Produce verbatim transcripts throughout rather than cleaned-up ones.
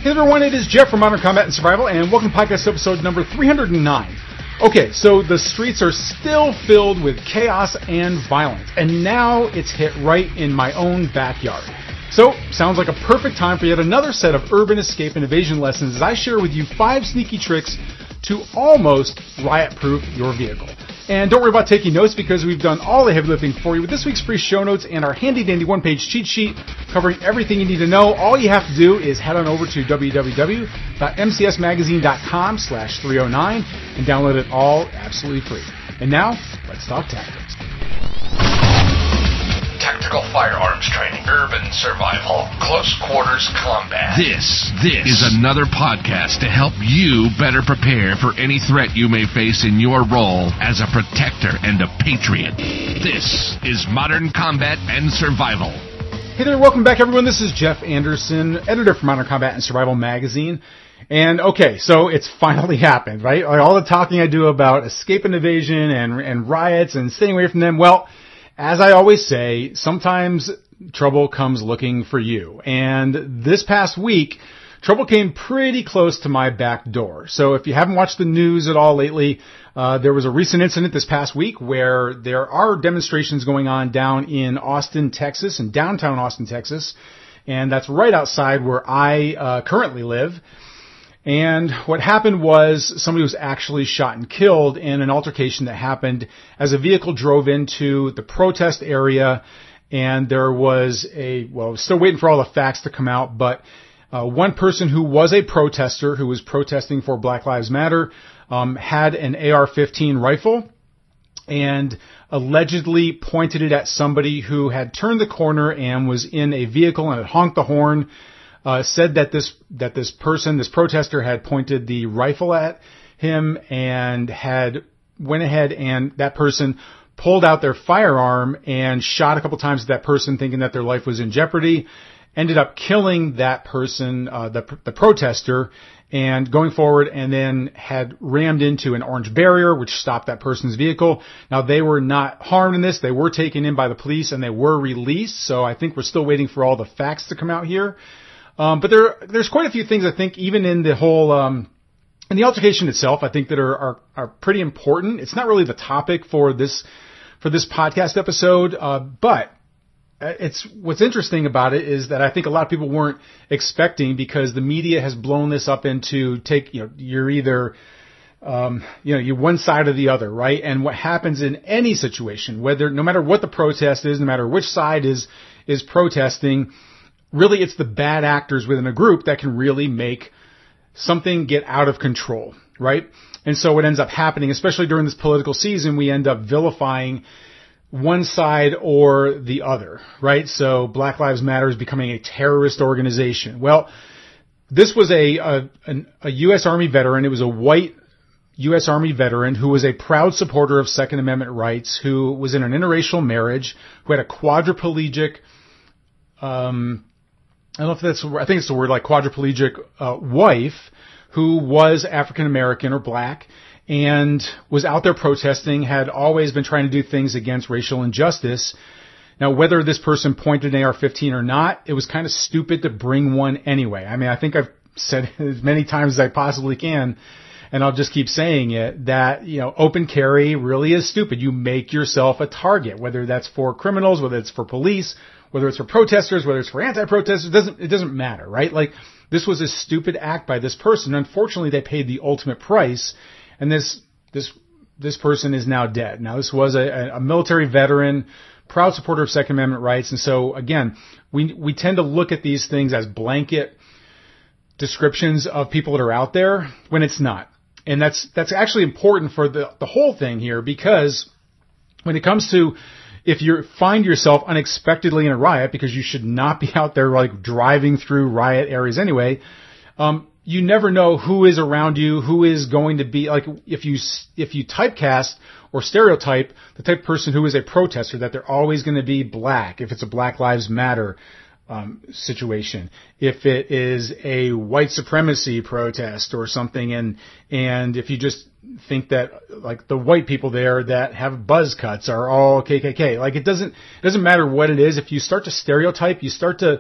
Hey everyone, it is Jeff from Modern Combat and Survival, and welcome to podcast episode number three hundred nine. Okay, so the streets are still filled with chaos and violence, and now it's hit right in my own backyard. So, sounds like a perfect time for yet another set of urban escape and evasion lessons as I share with you five sneaky tricks to almost riot-proof your vehicle. And don't worry about taking notes because we've done all the heavy lifting for you with this week's free show notes and our handy-dandy one-page cheat sheet covering everything you need to know. All you have to do is head on over to w w w dot m c s magazine dot com slash three oh nine and download it all absolutely free. And now, let's talk tactics. Tactical firearms training, urban survival, close quarters combat. This, this is another podcast to help you better prepare for any threat you may face in your role as a protector and a patriot. This is Modern Combat and Survival. Hey there, welcome back everyone. This is Jeff Anderson, editor for Modern Combat and Survival magazine. And okay, so it's finally happened, right? Like all the talking I do about escape and evasion and, and riots and staying away from them, well, as I always say, sometimes trouble comes looking for you. And this past week, trouble came pretty close to my back door. So if you haven't watched the news at all lately, uh, there was a recent incident this past week where there are demonstrations going on down in Austin, Texas, in downtown Austin, Texas. And that's right outside where I uh, currently live. And what happened was somebody was actually shot and killed in an altercation that happened as a vehicle drove into the protest area. And there was a, well, we're still waiting for all the facts to come out, but uh, one person who was a protester who was protesting for Black Lives Matter um, had an A R fifteen rifle and allegedly pointed it at somebody who had turned the corner and was in a vehicle and had honked the horn. Uh, said that this, that this person, this protester had pointed the rifle at him and had went ahead and that person pulled out their firearm and shot a couple times at that person thinking that their life was in jeopardy, ended up killing that person, uh, the, the protester and going forward and then had rammed into an orange barrier which stopped that person's vehicle. Now they were not harmed in this. They were taken in by the police and they were released. So I think we're still waiting for all the facts to come out here. Um, but there, there's quite a few things I think even in the whole, um, in the altercation itself, I think that are, are, are pretty important. It's not really the topic for this, for this podcast episode, uh, but it's, what's interesting about it is that I think a lot of people weren't expecting because the media has blown this up into take, you know, you're either, um, you know, you're one side or the other, right? And what happens in any situation, whether, no matter what the protest is, no matter which side is, is protesting, really, it's the bad actors within a group that can really make something get out of control, right? And so what ends up happening, especially during this political season, we end up vilifying one side or the other, right? So Black Lives Matter is becoming a terrorist organization. Well, this was a, a, a U S Army veteran. It was a white U S Army veteran who was a proud supporter of Second Amendment rights, who was in an interracial marriage, who had a quadriplegic, um, I don't know if that's, I think it's the word like quadriplegic, uh, wife who was African American or black and was out there protesting, had always been trying to do things against racial injustice. Now, whether this person pointed an A R fifteen or not, it was kind of stupid to bring one anyway. I mean, I think I've said as many times as I possibly can, and I'll just keep saying it, that, you know, open carry really is stupid. You make yourself a target, whether that's for criminals, whether it's for police, whether it's for protesters, whether it's for anti-protesters, it doesn't, it doesn't matter, right? Like, this was a stupid act by this person. Unfortunately, they paid the ultimate price, and this, this, this person is now dead. Now, this was a, a military veteran, proud supporter of Second Amendment rights, and so, again, we, we tend to look at these things as blanket descriptions of people that are out there when it's not. And that's, that's actually important for the, the whole thing here, because when it comes to, if you find yourself unexpectedly in a riot, because you should not be out there like driving through riot areas anyway, um, you never know who is around you, who is going to be, like, if you, if you typecast or stereotype the type of person who is a protester, that they're always going to be black, if it's a Black Lives Matter um, situation, if it is a white supremacy protest or something, and, and if you just think that, like, the white people there that have buzz cuts are all K K K, like, it doesn't, it doesn't matter what it is. If you start to stereotype, you start to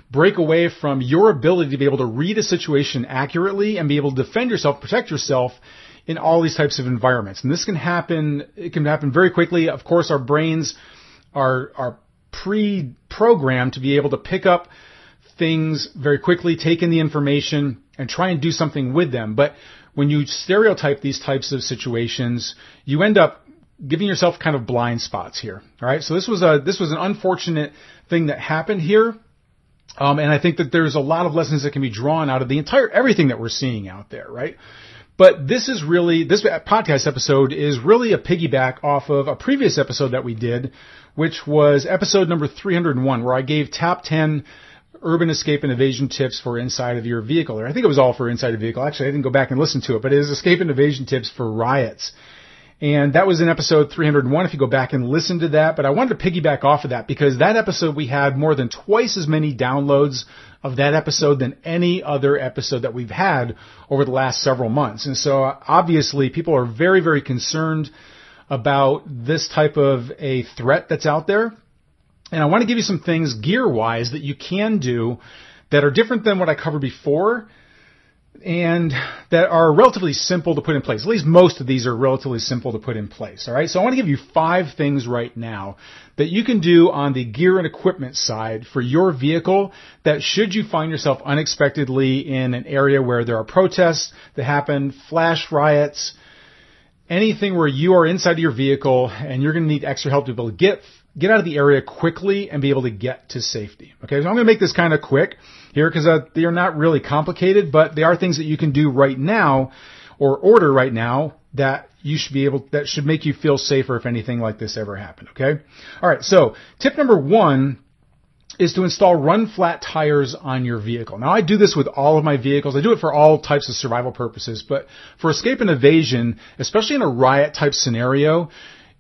break away from your ability to be able to read a situation accurately and be able to defend yourself, protect yourself in all these types of environments. And this can happen, it can happen very quickly. Of course, our brains are, are pre-programmed to be able to pick up things very quickly, take in the information, and try and do something with them. But when you stereotype these types of situations, you end up giving yourself kind of blind spots here. All right. So this was a, this was an unfortunate thing that happened here. Um, and I think that there's a lot of lessons that can be drawn out of the entire, everything that we're seeing out there. Right. But this is really, this podcast episode is really a piggyback off of a previous episode that we did, which was episode number three hundred one, where I gave top ten urban escape and evasion tips for inside of your vehicle. Or I think it was all for inside a vehicle. Actually, I didn't go back and listen to it, but it is escape and evasion tips for riots. And that was in episode three hundred one if you go back and listen to that. But I wanted to piggyback off of that because that episode we had more than twice as many downloads of that episode than any other episode that we've had over the last several months. And so obviously people are very, very concerned about this type of a threat that's out there. And I want to give you some things gear-wise that you can do that are different than what I covered before and that are relatively simple to put in place. At least most of these are relatively simple to put in place. All right. So I want to give you five things right now that you can do on the gear and equipment side for your vehicle that should you find yourself unexpectedly in an area where there are protests that happen, flash riots, anything where you are inside of your vehicle and you're going to need extra help to be able to get get out of the area quickly and be able to get to safety. Okay, so I'm going to make this kind of quick here because uh, they are not really complicated, but they are things that you can do right now or order right now that you should be able, that should make you feel safer if anything like this ever happened. Okay. All right. So tip number one is to install run flat tires on your vehicle. Now I do this with all of my vehicles. I do it for all types of survival purposes, but for escape and evasion, especially in a riot type scenario,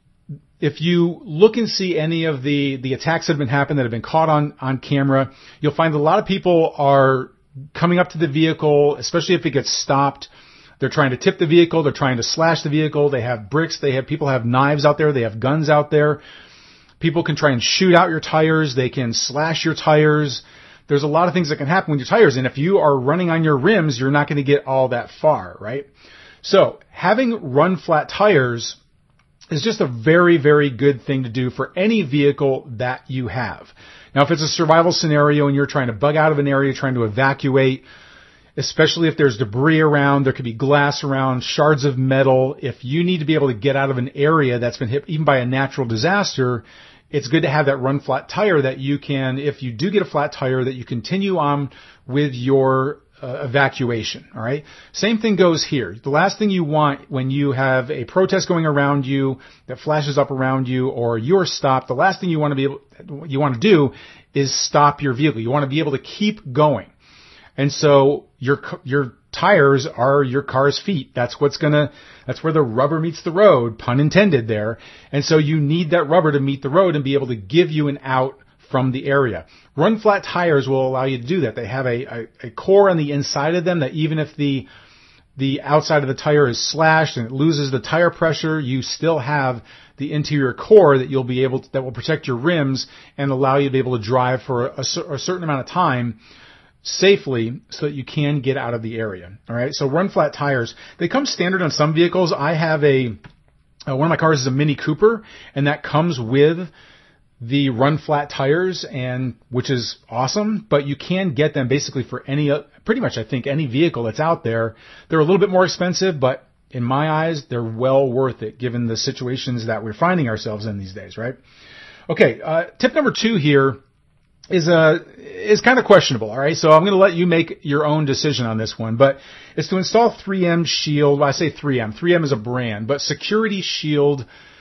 if you look and see any of the, the attacks that have been happening that have been caught on, on camera, you'll find that a lot of people are coming up to the vehicle, especially if it gets stopped. They're trying to tip the vehicle. They're trying to slash the vehicle. They have bricks. They have, people have knives out there. They have guns out there. People can try and shoot out your tires. They can slash your tires. There's a lot of things that can happen with your tires. And if you are running on your rims, you're not going to get all that far, right? So having run flat tires is just a very, very good thing to do for any vehicle that you have. Now, if it's a survival scenario and you're trying to bug out of an area, trying to evacuate, especially if there's debris around, there could be glass around, shards of metal. If you need to be able to get out of an area that's been hit even by a natural disaster, it's good to have that run flat tire that you can, if you do get a flat tire, that you continue on with your Uh, evacuation. All right. Same thing goes here. The last thing you want when you have a protest going around you that flashes up around you or you're stopped, the last thing you want to be able, you want to do is stop your vehicle. You want to be able to keep going. And so your, your tires are your car's feet. That's what's gonna, that's where the rubber meets the road, pun intended there. And so you need that rubber to meet the road and be able to give you an out from the area. Run flat tires will allow you to do that. They have a, a, a core on the inside of them that even if the the outside of the tire is slashed and it loses the tire pressure, you still have the interior core that you'll be able to, that will protect your rims and allow you to be able to drive for a, a certain amount of time safely so that you can get out of the area. All right. So run flat tires, they come standard on some vehicles. I have a, uh, one of my cars is a Mini Cooper and that comes with the run flat tires, and which is awesome, but you can get them basically for any, pretty much I think any vehicle that's out there. They're a little bit more expensive, but in my eyes, they're well worth it given the situations that we're finding ourselves in these days, right? Okay, uh, tip number two here is uh, is kind of questionable, all right? So I'm going to let you make your own decision on this one, but it's to install three M Shield. Well, I say three M. three M is a brand, but Security Shield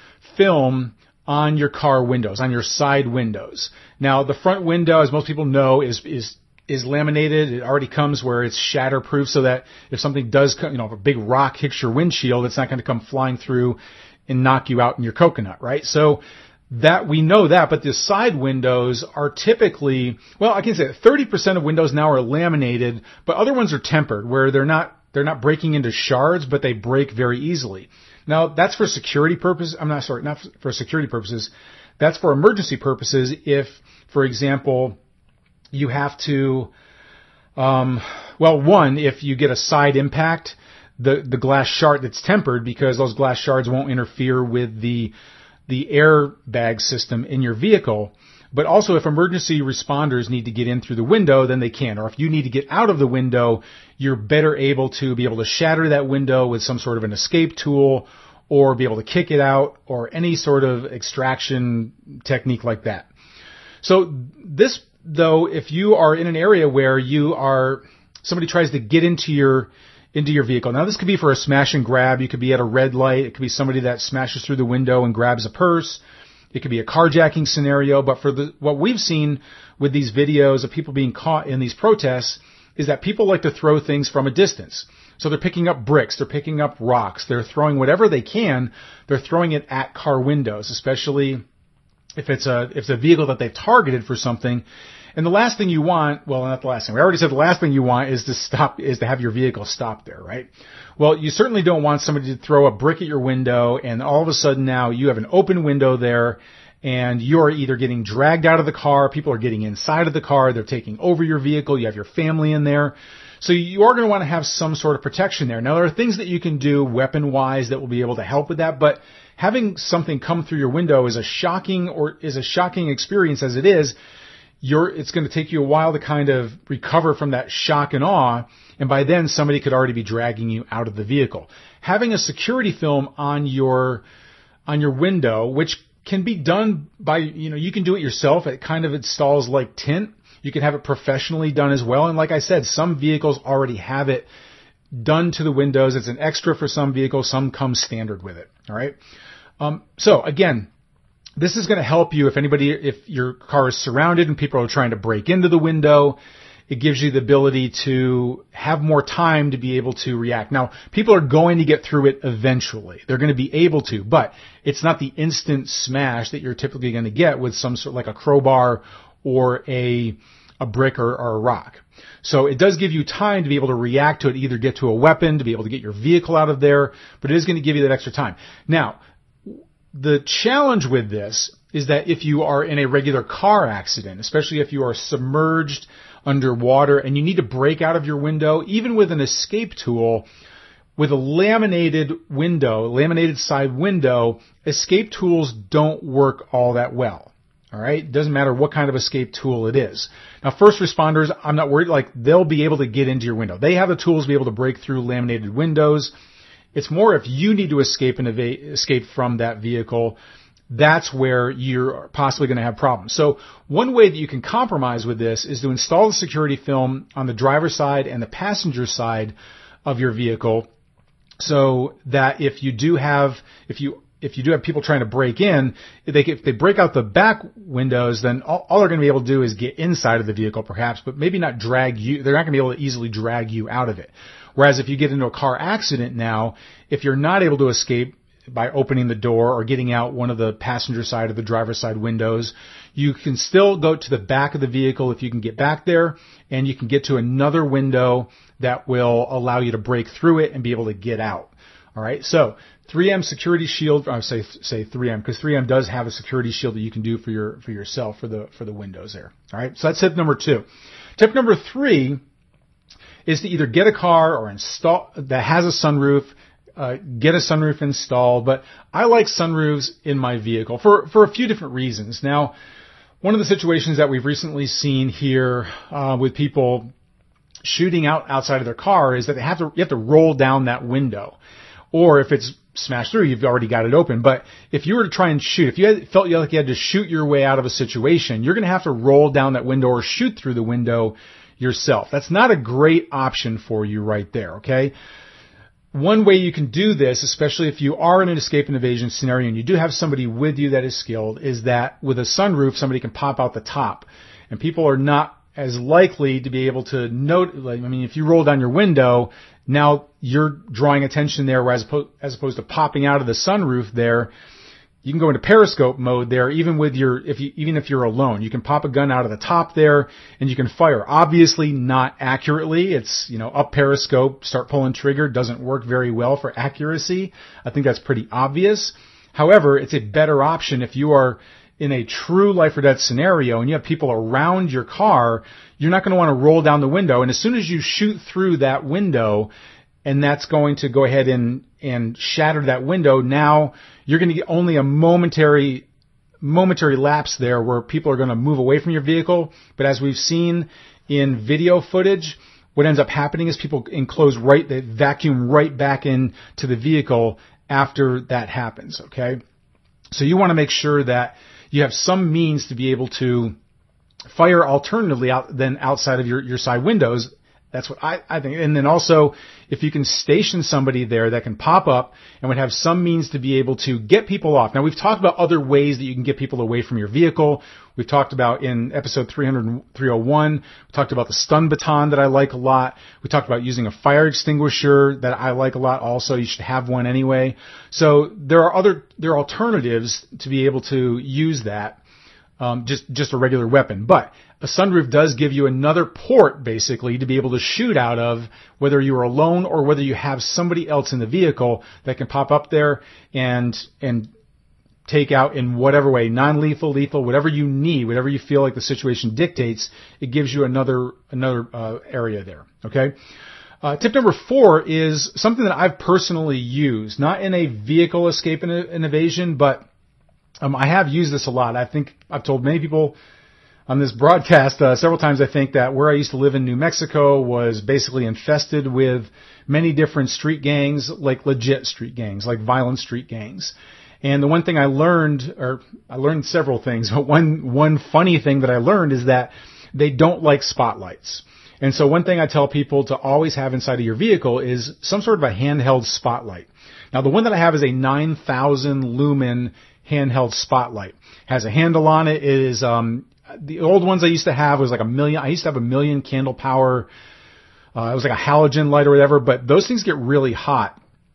film on your car windows, on your side windows. Now, the front window, as most people know, is is is laminated. It already comes where it's shatterproof so that if something does come, you know, if a big rock hits your windshield, it's not going to come flying through and knock you out in your coconut, right? So that we know that, but the side windows are typically, well, I can say thirty percent of windows now are laminated, but other ones are tempered where they're not they're not breaking into shards, but they break very easily. Now, that's for security purposes. I'm not sorry, not for security purposes. That's for emergency purposes. If, for example, you have to, um, well, one, if you get a side impact, the, the glass shard that's tempered, because those glass shards won't interfere with the, the airbag system in your vehicle. But also, if emergency responders need to get in through the window, then they can. Or if you need to get out of the window, you're better able to be able to shatter that window with some sort of an escape tool, or be able to kick it out, or any sort of extraction technique like that. So this, though, if you are in an area where you are, somebody tries to get into your into your vehicle. Now, this could be for a smash and grab. You could be at a red light. It could be somebody that smashes through the window and grabs a purse. It could be a carjacking scenario. But for the, what we've seen with these videos of people being caught in these protests is that people like to throw things from a distance. So they're picking up bricks, they're picking up rocks, they're throwing whatever they can. They're throwing it at car windows, especially if it's a, if it's a vehicle that they've targeted for something. And the last thing you want, well, not the last thing. We already said the last thing you want is to stop, is to have your vehicle stop there, right? Well, you certainly don't want somebody to throw a brick at your window and all of a sudden now you have an open window there and you're either getting dragged out of the car, people are getting inside of the car, they're taking over your vehicle, you have your family in there. So you are going to want to have some sort of protection there. Now, there are things that you can do weapon-wise that will be able to help with that, but having something come through your window is a shocking or is a shocking experience as it is. You're, it's going to take you a while to kind of recover from that shock and awe, and by then somebody could already be dragging you out of the vehicle. Having a security film on your on your window, which can be done by, you know, you can do it yourself. It kind of installs like tint. You can have it professionally done as well. And like I said, some vehicles already have it done to the windows. It's an extra for some vehicles. Some come standard with it. All right. Um, so again, this is going to help you if anybody, if your car is surrounded and people are trying to break into the window. It gives you the ability to have more time to be able to react. Now, people are going to get through it eventually. They're going to be able to, but it's not the instant smash that you're typically going to get with some sort like a crowbar or a a brick or, or a rock. So it does give you time to be able to react to it, either get to a weapon, to be able to get your vehicle out of there, but it is going to give you that extra time. Now, the challenge with this is that if you are in a regular car accident, especially if you are submerged underwater and you need to break out of your window, even with an escape tool, with a laminated window, laminated side window, escape tools don't work all that well. All right. It doesn't matter what kind of escape tool it is. Now, first responders, I'm not worried. Like, they'll be able to get into your window. They have the tools to be able to break through laminated windows. It's more if you need to escape and evade, escape from that vehicle, that's where you're possibly going to have problems. So one way that you can compromise with this is to install the security film on the driver's side and the passenger side of your vehicle, so that if you do have, if you If you do have people trying to break in, if they, if they break out the back windows, then all, all they're going to be able to do is get inside of the vehicle perhaps, but maybe not drag you. They're not going to be able to easily drag you out of it. Whereas if you get into a car accident now, if you're not able to escape by opening the door or getting out one of the passenger side or the driver's side windows, you can still go to the back of the vehicle if you can get back there, and you can get to another window that will allow you to break through it and be able to get out. All right. So three M security shield, I say, say three M because three M does have a security shield that you can do for your, for yourself for the, for the windows there. All right. So that's tip number two. Tip number three is to either get a car or install that has a sunroof, uh, get a sunroof installed. But I like sunroofs in my vehicle for, for a few different reasons. Now, one of the situations that we've recently seen here, uh, with people shooting out outside of their car is that they have to, you have to roll down that window. Or if it's smashed through, you've already got it open. But if you were to try and shoot, if you had, felt like you had to shoot your way out of a situation, you're going to have to roll down that window or shoot through the window yourself. That's not a great option for you right there, okay? One way you can do this, especially if you are in an escape and evasion scenario and you do have somebody with you that is skilled, is that with a sunroof, somebody can pop out the top. And people are not as likely to be able to note, like, I mean, if you roll down your window, now you're drawing attention there, whereas as opposed to popping out of the sunroof there, you can go into periscope mode there, even with your, if you, even if you're alone, you can pop a gun out of the top there and you can fire. Obviously not accurately. It's, you know, up periscope, start pulling trigger, doesn't work very well for accuracy. I think that's pretty obvious. However, it's a better option if you are, in a true life or death scenario and you have people around your car, you're not going to want to roll down the window. And as soon as you shoot through that window, and that's going to go ahead and, and shatter that window, now you're going to get only a momentary, momentary lapse there where people are going to move away from your vehicle. But as we've seen in video footage, what ends up happening is people enclose right, they vacuum right back into the vehicle after that happens, okay? So you want to make sure that you have some means to be able to fire alternatively out than outside of your, your side windows. That's what I, I think. And then also, if you can station somebody there that can pop up and would have some means to be able to get people off. Now, we've talked about other ways that you can get people away from your vehicle. We've talked about in episode three hundred, three oh one, we talked about the stun baton that I like a lot. We talked about using a fire extinguisher that I like a lot also. You should have one anyway. So there are other, there are alternatives to be able to use that. Um, just, just a regular weapon. But a sunroof does give you another port, basically, to be able to shoot out of, whether you're alone or whether you have somebody else in the vehicle that can pop up there and, and take out in whatever way, non-lethal, lethal, whatever you need, whatever you feel like the situation dictates, it gives you another, another, uh, area there. Okay? Uh, tip number four is something that I've personally used, not in a vehicle escape and, and evasion, but Um, I have used this a lot. I think I've told many people on this broadcast uh, several times, I think, that where I used to live in New Mexico was basically infested with many different street gangs, like legit street gangs, like violent street gangs. And the one thing I learned, or I learned several things, but one, one funny thing that I learned is that they don't like spotlights. And so one thing I tell people to always have inside of your vehicle is some sort of a handheld spotlight. Now, the one that I have is a nine thousand lumen handheld spotlight. Has a handle on it. It is, um, the old ones I used to have was like a million, I used to have a million candle power. Uh, it was like a halogen light or whatever, but those things get really hot.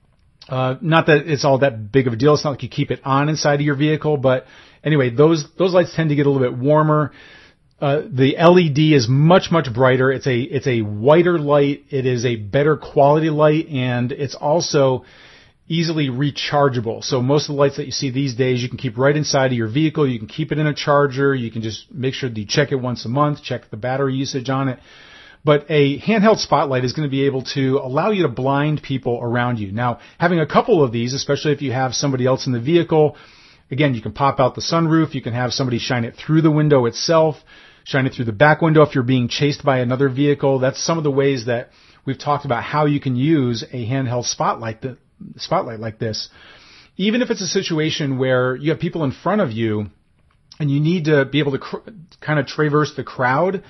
Uh, not that it's all that big of a deal. It's not like you keep it on inside of your vehicle, but anyway, those, those lights tend to get a little bit warmer. Uh, the L E D is much, much brighter. It's a, it's a whiter light. It is a better quality light, and it's also easily rechargeable. So most of the lights that you see these days, you can keep right inside of your vehicle. You can keep it in a charger. You can just make sure that you check it once a month, check the battery usage on it. But a handheld spotlight is going to be able to allow you to blind people around you. Now, having a couple of these, especially if you have somebody else in the vehicle, again, you can pop out the sunroof. You can have somebody shine it through the window itself, shine it through the back window if you're being chased by another vehicle. That's some of the ways that we've talked about how you can use a handheld spotlight that spotlight like this. Even if it's a situation where you have people in front of you and you need to be able to cr- kind of traverse the crowd,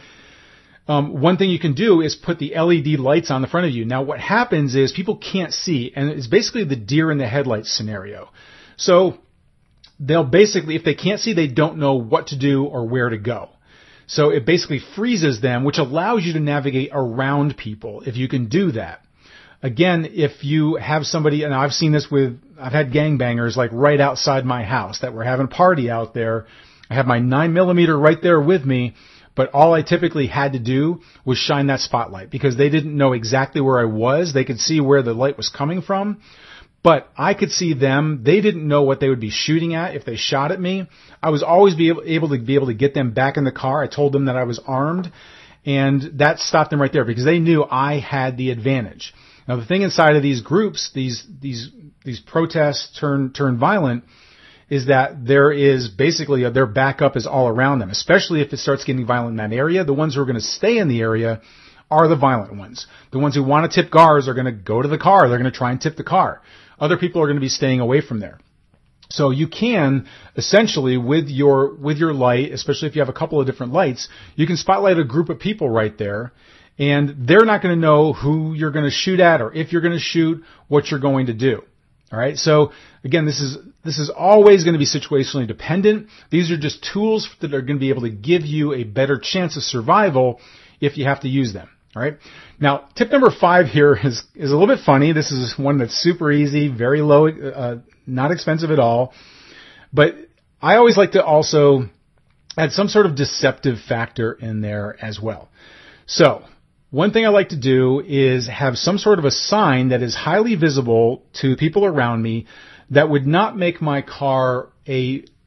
um, one thing you can do is put the L E D lights on the front of you. Now, what happens is people can't see, and it's basically the deer in the headlights scenario. So they'll basically, if they can't see, they don't know what to do or where to go. So it basically freezes them, which allows you to navigate around people if you can do that. Again, if you have somebody, and I've seen this with, I've had gangbangers like right outside my house that were having a party out there. I have my nine millimeter right there with me, but all I typically had to do was shine that spotlight because they didn't know exactly where I was. They could see where the light was coming from, but I could see them. They didn't know what they would be shooting at if they shot at me. I was always be able, able to be able to get them back in the car. I told them that I was armed, and that stopped them right there because they knew I had the advantage. Now, the thing inside of these groups, these these these protests turn turn violent, is that there is basically a, their backup is all around them, especially if it starts getting violent in that area. The ones who are going to stay in the area are the violent ones. The ones who want to tip cars are going to go to the car. They're going to try and tip the car. Other people are going to be staying away from there. So you can essentially, with your with your light, especially if you have a couple of different lights, you can spotlight a group of people right there. And they're not going to know who you're going to shoot at or if you're going to shoot, what you're going to do. All right. So again, this is, this is always going to be situationally dependent. These are just tools that are going to be able to give you a better chance of survival if you have to use them. All right. Now, tip number five here is, is a little bit funny. This is one that's super easy, very low, uh, not expensive at all. But I always like to also add some sort of deceptive factor in there as well. So, one thing I like to do is have some sort of a sign that is highly visible to people around me that would not make my car a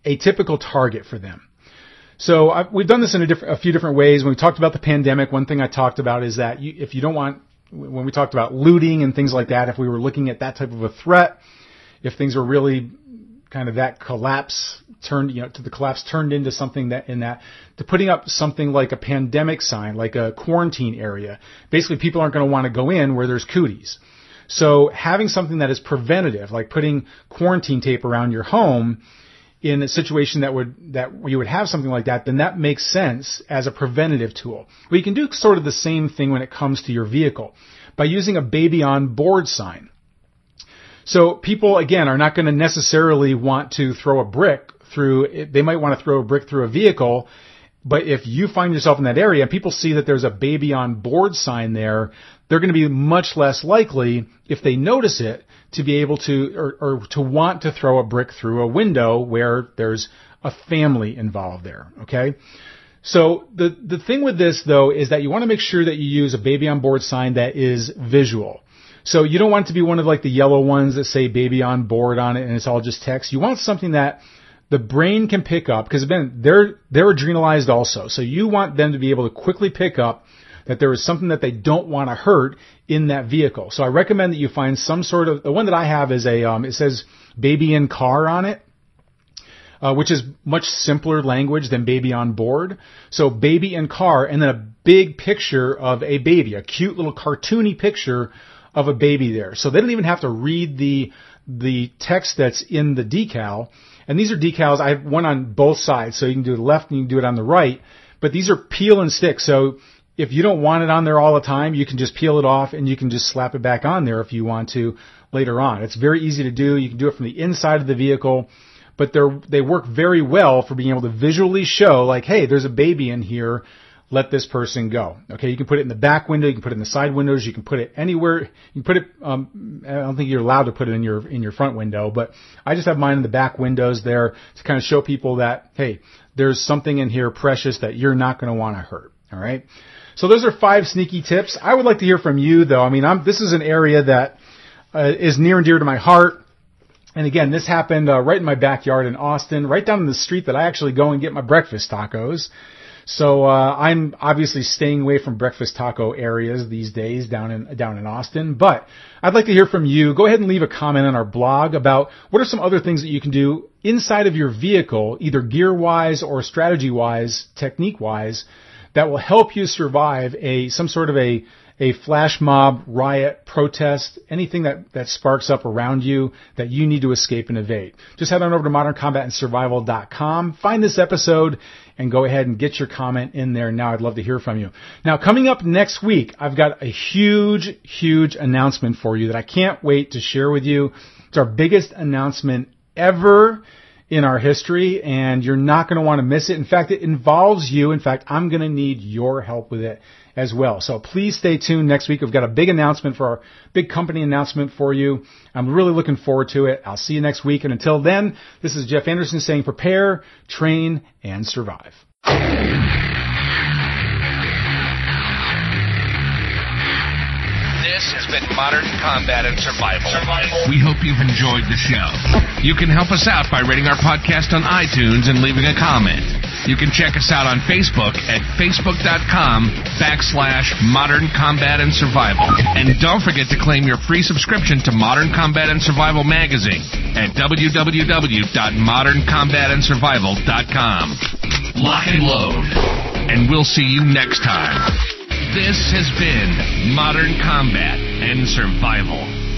a typical target for them. So I've, we've done this in a, diff- a few different ways. When we talked about the pandemic, one thing I talked about is that you, if you don't want, when we talked about looting and things like that, if we were looking at that type of a threat, if things are really kind of that collapse turned, you know, to the collapse turned into something that in that, to putting up something like a pandemic sign, like a quarantine area. Basically, people aren't going to want to go in where there's cooties. So having something that is preventative, like putting quarantine tape around your home, in a situation that would, that you would have something like that, then that makes sense as a preventative tool. Well, you can do sort of the same thing when it comes to your vehicle by using a baby on board sign. So people, again, are not going to necessarily want to throw a brick through, they might want to throw a brick through a vehicle, but if you find yourself in that area and people see that there's a baby on board sign there, they're going to be much less likely, if they notice it, to be able to, or, or to want to throw a brick through a window where there's a family involved there, okay? So the, the thing with this, though, is that you want to make sure that you use a baby on board sign that is visual. So you don't want it to be one of like the yellow ones that say baby on board on it and it's all just text. You want something that the brain can pick up, because again, they're, they're adrenalized also. So you want them to be able to quickly pick up that there is something that they don't want to hurt in that vehicle. So I recommend that you find some sort of, the one that I have is a, um, it says baby in car on it, uh, which is much simpler language than baby on board. So baby in car, and then a big picture of a baby, a cute little cartoony picture of a baby there. So they don't even have to read the, the text that's in the decal. And these are decals. I have one on both sides, so you can do the left and you can do it on the right. But these are peel and stick. So if you don't want it on there all the time, you can just peel it off and you can just slap it back on there if you want to later on. It's very easy to do. You can do it from the inside of the vehicle, but they're, they work very well for being able to visually show like, hey, there's a baby in here. Let this person go. Okay. You can put it in the back window. You can put it in the side windows. You can put it anywhere. You can put it, um, I don't think you're allowed to put it in your, in your front window, but I just have mine in the back windows there to kind of show people that, hey, there's something in here precious that you're not going to want to hurt. All right. So those are five sneaky tips. I would like to hear from you, though. I mean, I'm, this is an area that uh, is near and dear to my heart. And again, this happened uh, right in my backyard in Austin, right down the street that I actually go and get my breakfast tacos. So uh, I'm obviously staying away from breakfast taco areas these days down in down in Austin. But I'd like to hear from you. Go ahead and leave a comment on our blog about what are some other things that you can do inside of your vehicle, either gear-wise or strategy-wise, technique-wise, that will help you survive a some sort of a a flash mob, riot, protest, anything that, that sparks up around you that you need to escape and evade. Just head on over to modern combat and survival dot com, find this episode, and go ahead and get your comment in there now. I'd love to hear from you. Now, coming up next week, I've got a huge, huge announcement for you that I can't wait to share with you. It's our biggest announcement ever in our history, and you're not going to want to miss it. In fact, it involves you. In fact, I'm going to need your help with it as well. So please stay tuned next week. We've got a big announcement for our big company announcement for you. I'm really looking forward to it. I'll see you next week. And until then, this is Jeff Anderson saying prepare, train, and survive. This has been Modern Combat and Survival. Survival. We hope you've enjoyed the show. You can help us out by rating our podcast on iTunes and leaving a comment. You can check us out on Facebook at facebook.com backslash Modern Combat and Survival. And don't forget to claim your free subscription to Modern Combat and Survival magazine at w w w dot modern combat and survival dot com. Lock and load. And we'll see you next time. This has been Modern Combat and Survival.